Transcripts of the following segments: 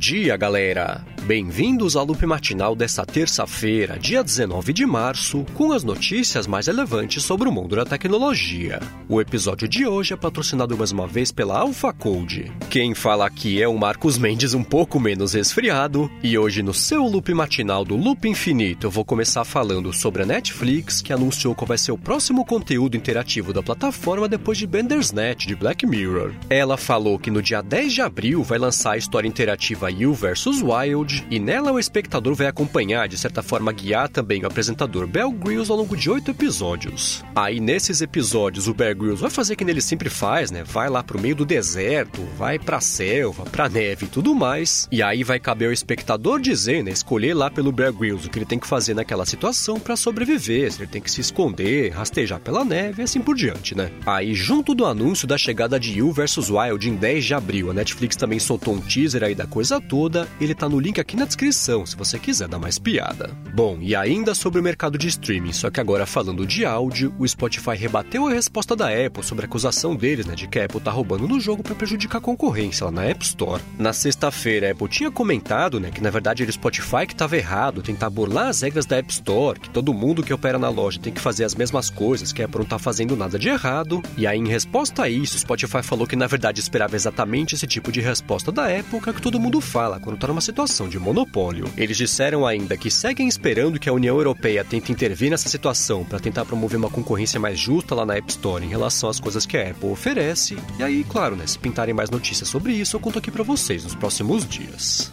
dia, galera! Bem-vindos ao Loop Matinal desta terça-feira, dia 19 de março, com as notícias mais relevantes sobre o mundo da tecnologia. O episódio de hoje é patrocinado mais uma vez pela AlphaCode. Quem fala aqui é o Marcos Mendes, um pouco menos resfriado, e hoje no seu Loop Matinal do Loop Infinito eu vou começar falando sobre a Netflix, que anunciou qual vai ser o próximo conteúdo interativo da plataforma depois de Bandersnatch de Black Mirror. Ela falou que no dia 10 de abril vai lançar a história interativa You vs. Wild, e nela o espectador vai acompanhar, de certa forma guiar também o apresentador Bear Grylls ao longo de 8 episódios. Aí nesses episódios o Bear Grylls vai fazer o que ele sempre faz, né? Vai lá pro meio do deserto, vai pra selva, pra neve e tudo mais, e aí vai caber ao espectador dizer, né? Escolher lá pelo Bear Grylls o que ele tem que fazer naquela situação pra sobreviver, se ele tem que se esconder, rastejar pela neve e assim por diante, né? Aí junto do anúncio da chegada de You vs. Wild em 10 de abril, a Netflix também soltou um teaser aí da coisa toda, ele tá no link aqui na descrição, se você quiser dar mais piada. Bom, e ainda sobre o mercado de streaming, só que agora falando de áudio, o Spotify rebateu a resposta da Apple sobre a acusação deles, né, de que a Apple tá roubando no jogo para prejudicar a concorrência lá na App Store. Na sexta-feira, a Apple tinha comentado, né, que na verdade era o Spotify que tava errado, tentar burlar as regras da App Store, que todo mundo que opera na loja tem que fazer as mesmas coisas, que a Apple não tá fazendo nada de errado, e aí em resposta a isso, o Spotify falou que na verdade esperava exatamente esse tipo de resposta da Apple, que é o que todo mundo fala quando tá numa situação de monopólio. Eles disseram ainda que seguem esperando que a União Europeia tente intervir nessa situação para tentar promover uma concorrência mais justa lá na App Store em relação às coisas que a Apple oferece. E aí, claro, né, se pintarem mais notícias sobre isso, eu conto aqui para vocês nos próximos dias.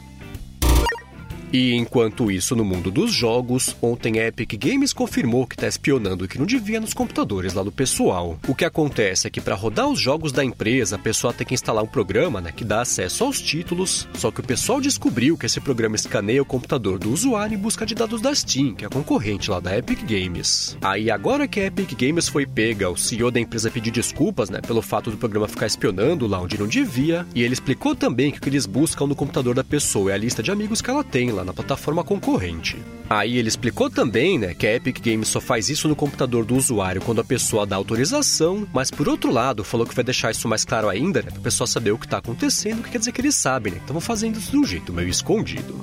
E enquanto isso, no mundo dos jogos, ontem a Epic Games confirmou que está espionando o que não devia nos computadores lá do pessoal. O que acontece é que para rodar os jogos da empresa, a pessoa tem que instalar um programa, né, que dá acesso aos títulos, só que o pessoal descobriu que esse programa escaneia o computador do usuário em busca de dados da Steam, que é a concorrente lá da Epic Games. Aí agora que a Epic Games foi pega, o CEO da empresa pediu desculpas, né, pelo fato do programa ficar espionando lá onde não devia, e ele explicou também que o que eles buscam no computador da pessoa é a lista de amigos que ela tem lá na plataforma concorrente. Aí ele explicou também, né, que a Epic Games só faz isso no computador do usuário quando a pessoa dá autorização, mas por outro lado, falou que vai deixar isso mais claro ainda, né, pra pessoa saber o que tá acontecendo, o que quer dizer que eles sabem, né, que estavam fazendo isso de um jeito meio escondido.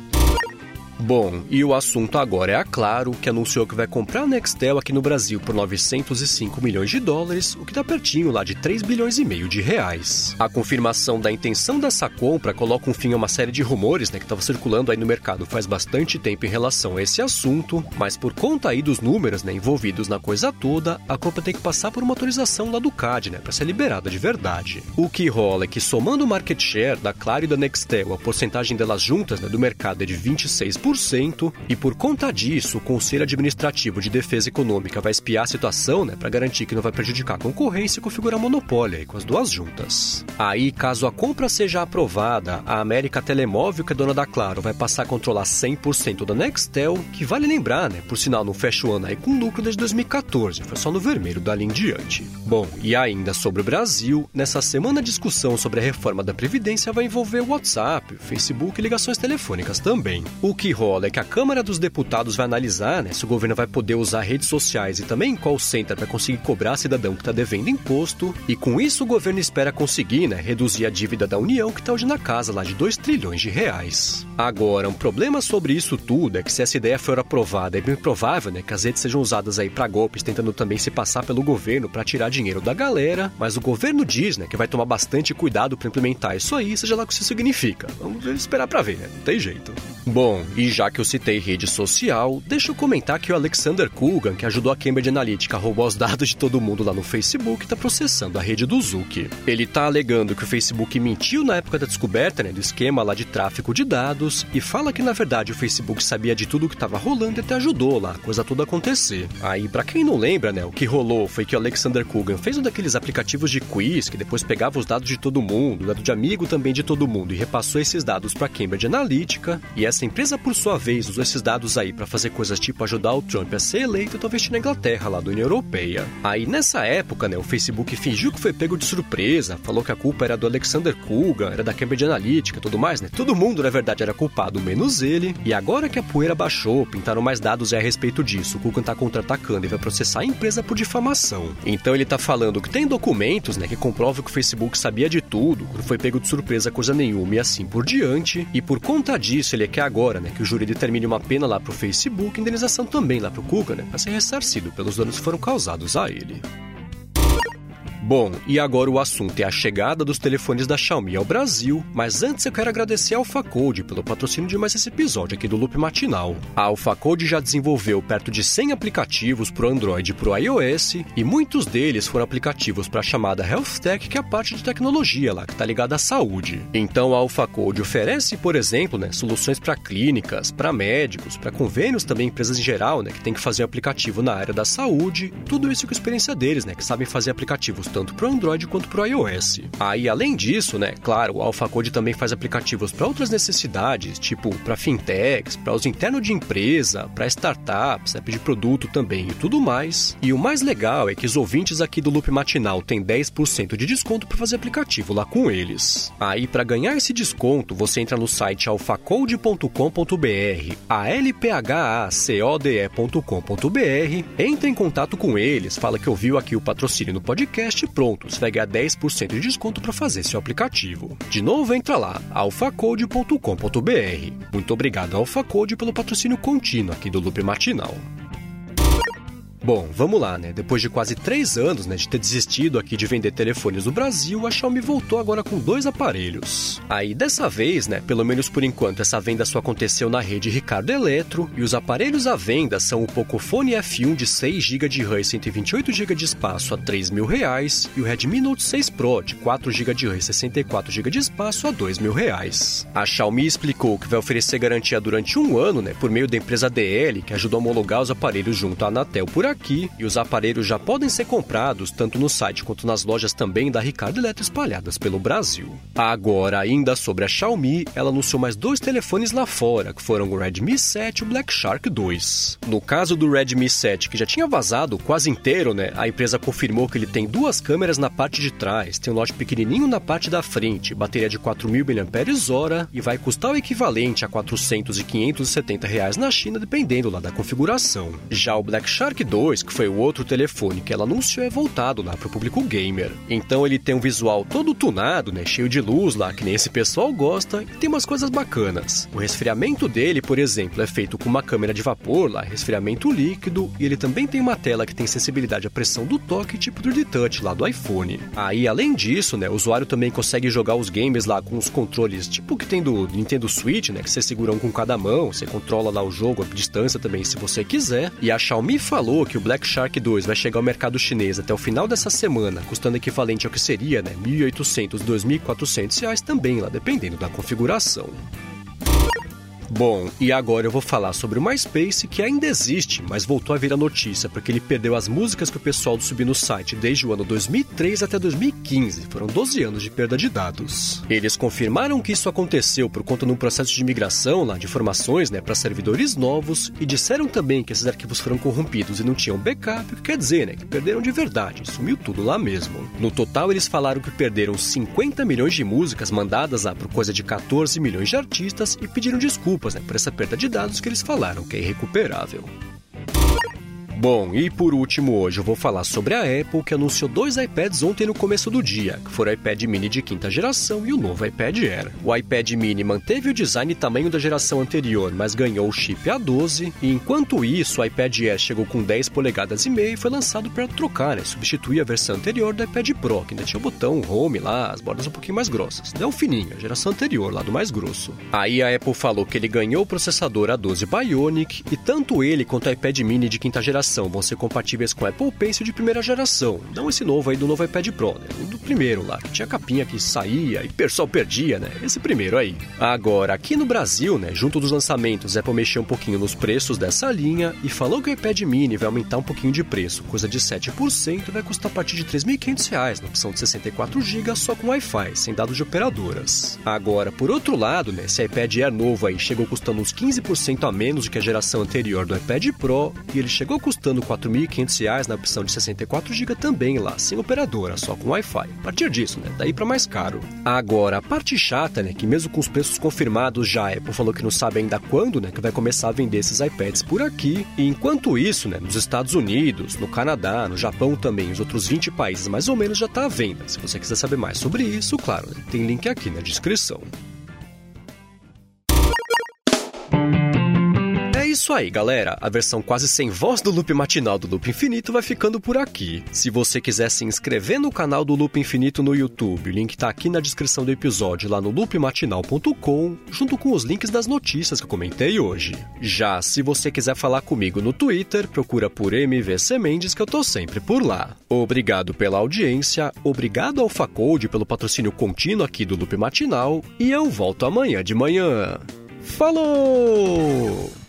Bom, e o assunto agora é a Claro, que anunciou que vai comprar a Nextel aqui no Brasil por 905 milhões de dólares, o que dá pertinho lá de 3 bilhões e meio de reais. A confirmação da intenção dessa compra coloca um fim a uma série de rumores, né, que estavam circulando aí no mercado faz bastante tempo em relação a esse assunto, mas por conta aí dos números, né, envolvidos na coisa toda, a compra tem que passar por uma autorização lá do CAD, né, para ser liberada de verdade. O que rola é que somando o market share da Claro e da Nextel, a porcentagem delas juntas, né, do mercado é de 26%, e por conta disso, o Conselho Administrativo de Defesa Econômica vai espiar a situação, né, para garantir que não vai prejudicar a concorrência e configurar monopólio aí com as duas juntas. Aí, caso a compra seja aprovada, a América Telemóvel, que é dona da Claro, vai passar a controlar 100% da Nextel, que vale lembrar, né, por sinal não fecha o ano aí com lucro desde 2014, foi só no vermelho dali em diante. Bom, e ainda sobre o Brasil, nessa semana a discussão sobre a reforma da Previdência vai envolver o WhatsApp, o Facebook e ligações telefônicas também. O que rola é que a Câmara dos Deputados vai analisar, né, se o governo vai poder usar redes sociais e também call center para conseguir cobrar cidadão que está devendo imposto, e com isso o governo espera conseguir, né, reduzir a dívida da União, que está hoje na casa lá de 2 trilhões de reais. Agora, um problema sobre isso tudo é que se essa ideia for aprovada, é bem provável, né, que as redes sejam usadas aí para golpes, tentando também se passar pelo governo para tirar dinheiro da galera, mas o governo diz, né, que vai tomar bastante cuidado para implementar isso aí, seja lá o que isso significa. Vamos esperar para ver, né, não tem jeito. Bom, e já que eu citei rede social, deixa eu comentar que o Alexander Kugan, que ajudou a Cambridge Analytica a roubar os dados de todo mundo lá no Facebook, está processando a rede do Zuck. Ele está alegando que o Facebook mentiu na época da descoberta, né, do esquema lá de tráfico de dados, e fala que na verdade o Facebook sabia de tudo o que estava rolando e até ajudou lá a coisa toda acontecer. Aí, pra quem não lembra, né, o que rolou foi que o Alexander Kugan fez um daqueles aplicativos de quiz que depois pegava os dados de todo mundo, dado de amigo também de todo mundo, e repassou esses dados para Cambridge Analytica, e essa empresa, por sua vez, usou esses dados aí para fazer coisas tipo ajudar o Trump a ser eleito e talvez na Inglaterra, lá da União Europeia. Aí, nessa época, né, o Facebook fingiu que foi pego de surpresa, falou que a culpa era do Alexander Kugan, era da Cambridge Analytica e tudo mais, né? Todo mundo, na verdade, era culpado menos ele, e agora que a poeira baixou, pintaram mais dados a respeito disso, o Kukan tá contra-atacando e vai processar a empresa por difamação. Então ele tá falando que tem documentos, né, que comprovam que o Facebook sabia de tudo, quando foi pego de surpresa coisa nenhuma e assim por diante, e por conta disso ele quer agora, né, que o júri determine uma pena lá pro Facebook e indenização também lá pro Kukan, né, pra ser ressarcido pelos danos que foram causados a ele. Bom, e agora o assunto é a chegada dos telefones da Xiaomi ao Brasil, mas antes eu quero agradecer a AlphaCode pelo patrocínio de mais esse episódio aqui do Loop Matinal. A AlphaCode já desenvolveu perto de 100 aplicativos para o Android e para o iOS, e muitos deles foram aplicativos para a chamada Health Tech, que é a parte de tecnologia lá, que está ligada à saúde. Então a AlphaCode oferece, por exemplo, né, soluções para clínicas, para médicos, para convênios também, empresas em geral, né, que tem que fazer aplicativo na área da saúde, tudo isso com a experiência deles, né, que sabem fazer aplicativos tanto para o Android quanto para o iOS. Aí, além disso, né, claro, o AlphaCode também faz aplicativos para outras necessidades, tipo para fintechs, para uso interno de empresa, para startups, app de produto também e tudo mais. E o mais legal é que os ouvintes aqui do Loop Matinal têm 10% de desconto para fazer aplicativo lá com eles. Aí, para ganhar esse desconto, você entra no site alphacode.com.br, alphacode.com.br, entra em contato com eles, fala que ouviu aqui o patrocínio no podcast, pronto, você vai ganhar 10% de desconto para fazer seu aplicativo. De novo, entra lá, alphacode.com.br. Muito obrigado, AlphaCode, pelo patrocínio contínuo aqui do Loop Matinal. Bom, vamos lá, né? Depois de quase 3 anos, né, de ter desistido aqui de vender telefones no Brasil, a Xiaomi voltou agora com 2 aparelhos. Aí, dessa vez, né, pelo menos por enquanto, essa venda só aconteceu na rede Ricardo Eletro, e os aparelhos à venda são o Pocophone F1 de 6 GB de RAM e 128 GB de espaço a R$ 3.000 e o Redmi Note 6 Pro de 4 GB de RAM e 64 GB de espaço a R$ 2.000. A Xiaomi explicou que vai oferecer garantia durante 1 ano, né, por meio da empresa DL, que ajuda a homologar os aparelhos junto à Anatel por aqui, e os aparelhos já podem ser comprados tanto no site quanto nas lojas também da Ricardo Eletro espalhadas pelo Brasil. Agora, ainda sobre a Xiaomi, ela anunciou mais 2 telefones lá fora, que foram o Redmi 7 e o Black Shark 2. No caso do Redmi 7, que já tinha vazado quase inteiro, né, a empresa confirmou que ele tem 2 câmeras na parte de trás, tem um lote pequenininho na parte da frente, bateria de 4.000 mAh e vai custar o equivalente a R$ 400 e R$ 570 na China, dependendo lá da configuração. Já o Black Shark 2, que foi o outro telefone que ela anunciou, é voltado lá para o público gamer. Então ele tem um visual todo tunado, né, cheio de luz lá, que nem esse pessoal gosta, e tem umas coisas bacanas. O resfriamento dele, por exemplo, é feito com uma câmera de vapor lá, resfriamento líquido, e ele também tem uma tela que tem sensibilidade à pressão do toque, tipo do Touch lá do iPhone. Aí, além disso, né, o usuário também consegue jogar os games lá com os controles, tipo o que tem do Nintendo Switch, né, que você segura um com cada mão, você controla lá o jogo à distância também, se você quiser. E a Xiaomi falou que o Black Shark 2 vai chegar ao mercado chinês até o final dessa semana, custando equivalente ao que seria, né, R$ 1.800, R$ 2.400 também lá, dependendo da configuração. Bom, e agora eu vou falar sobre o MySpace, que ainda existe, mas voltou a virar notícia porque ele perdeu as músicas que o pessoal subiu no site desde o ano 2003 até 2015. Foram 12 anos de perda de dados. Eles confirmaram que isso aconteceu por conta de um processo de migração lá de informações, né, para servidores novos, e disseram também que esses arquivos foram corrompidos e não tinham backup, o que quer dizer, né, que perderam de verdade, sumiu tudo lá mesmo. No total, eles falaram que perderam 50 milhões de músicas mandadas lá por coisa de 14 milhões de artistas e pediram desculpas, né, por essa perda de dados que eles falaram que é irrecuperável. Bom, e por último hoje eu vou falar sobre a Apple, que anunciou 2 iPads ontem no começo do dia, que foram o iPad mini de 5ª geração e o novo iPad Air. O iPad mini manteve o design e tamanho da geração anterior, mas ganhou o chip A12, e enquanto isso o iPad Air chegou com 10 polegadas e meia e foi lançado para trocar, né, substituir a versão anterior do iPad Pro, que ainda tinha o botão Home lá, as bordas um pouquinho mais grossas. Não fininho, a geração anterior lá do mais grosso. Aí a Apple falou que ele ganhou o processador A12 Bionic, e tanto ele quanto o iPad mini de 5ª geração vão ser compatíveis com o Apple Pencil de 1ª geração, não esse novo aí do novo iPad Pro, né? O do primeiro lá, que tinha capinha que saía e o pessoal perdia, né? Esse primeiro aí. Agora, aqui no Brasil, né, junto dos lançamentos, a Apple mexeu um pouquinho nos preços dessa linha e falou que o iPad mini vai aumentar um pouquinho de preço, coisa de 7%, e vai custar a partir de R$ 3.500, na opção de 64 GB só com Wi-Fi, sem dados de operadoras. Agora, por outro lado, né, esse iPad Air novo aí chegou custando uns 15% a menos do que a geração anterior do iPad Pro, e ele chegou a custar custando R$ 4.500 na opção de 64 GB também lá, sem operadora, só com Wi-Fi. A partir disso, né, daí para mais caro. Agora, a parte chata, né, que mesmo com os preços confirmados já, a Apple falou que não sabe ainda quando, né, que vai começar a vender esses iPads por aqui. E enquanto isso, né, nos Estados Unidos, no Canadá, no Japão também, os outros 20 países mais ou menos já está à venda. Se você quiser saber mais sobre isso, claro, né, tem link aqui na descrição. É isso aí, galera. A versão quase sem voz do Loop Matinal do Loop Infinito vai ficando por aqui. Se você quiser se inscrever no canal do Loop Infinito no YouTube, o link tá aqui na descrição do episódio, lá no loopmatinal.com, junto com os links das notícias que eu comentei hoje. Já se você quiser falar comigo no Twitter, procura por MVC Mendes, que eu tô sempre por lá. Obrigado pela audiência, obrigado ao Facode pelo patrocínio contínuo aqui do Loop Matinal, e eu volto amanhã de manhã. Falou!